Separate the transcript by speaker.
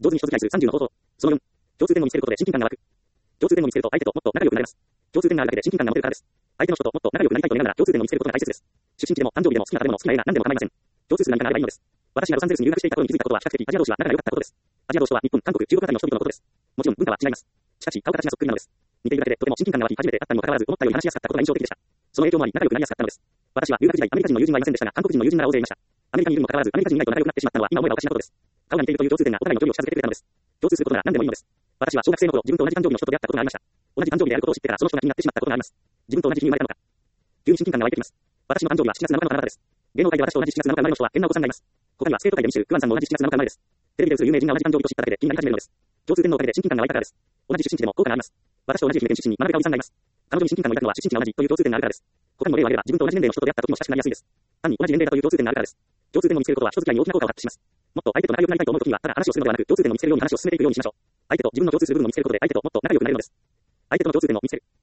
Speaker 1: 上手に人付き合いする30の方法。その4、共通点を見つけることで親近感が湧く。共通点を見つけると相手ともっと仲良くなれます。共通点があるだけで親近感が持てるからです。相手の人ともっと仲良くなりたいと願いながら共通点を見つけることが大切です。出身地でも誕生日でも好きな食べ物、好きな映画、何でも構いません。共通数何かがあればいいのです。私がロサンゼルスに留学していた頃に気づいたことは比較的アジア同士は仲が良かったことです。アジア同士は日本、韓国、中国あたりの人々のことです。もちろん文化は違います。しかし顔形がそっくりなのです。似ているだけでとても親近感が湧き初めて会ったにもかかわらず思ったより話しやすかったことが印象的でした。その影響もあり仲良くなりやすかったのです。私は留学時代アメリカ人の友人はいませんでしたが韓国人の友人なら大勢いました。アメリカにいるにもかかわらずアメリカ人以外と仲良くなってしまったのは今思えばおかしなことです。顔が似ているという共通点がお互いの距離を近づけてくれたのです。共通することなら何でもいいのです。私は小学生の頃自分と同じ誕生日の人と出会ったことがありました。同じ誕生日であることを知ってからその人が気になってしまったことがあります。自分と同じ日に生まれたのか。急に親近感が湧いてきます。私の誕生日は7月7日のあなたです。芸能界で私と同じ7月7日生まれの人は変なお子さんがいます。他にはスケート界でミシェル・クワンさんも同じ7月7日生まれです。テレビで映る有名人が同じ誕生日と知っただけで気になり始めるのです。共通点のおかげで親近感が湧いたからです。同じ出身地でも効果があります。私と同じ愛媛県出身に真鍋かおりさんがいます。彼女に親近感を抱くのは出身地が同じという共通点があるからです。他にも例を挙げれば自分と同じ年齢の人と出会った時も親しくなりやすいです。単に同じ年齢だという共通点があるからです。共通点を見つけることは人付き合いに大きな効果を発揮します。もっと相手と仲良くなりたいと思う時にはただ話をするのではなく共通点を見つけるように話を進めていくようにしましょう。相手と自分の共通する部分を見つけることで相手ともっと仲良くなれるのです。相手との共通点を見つける。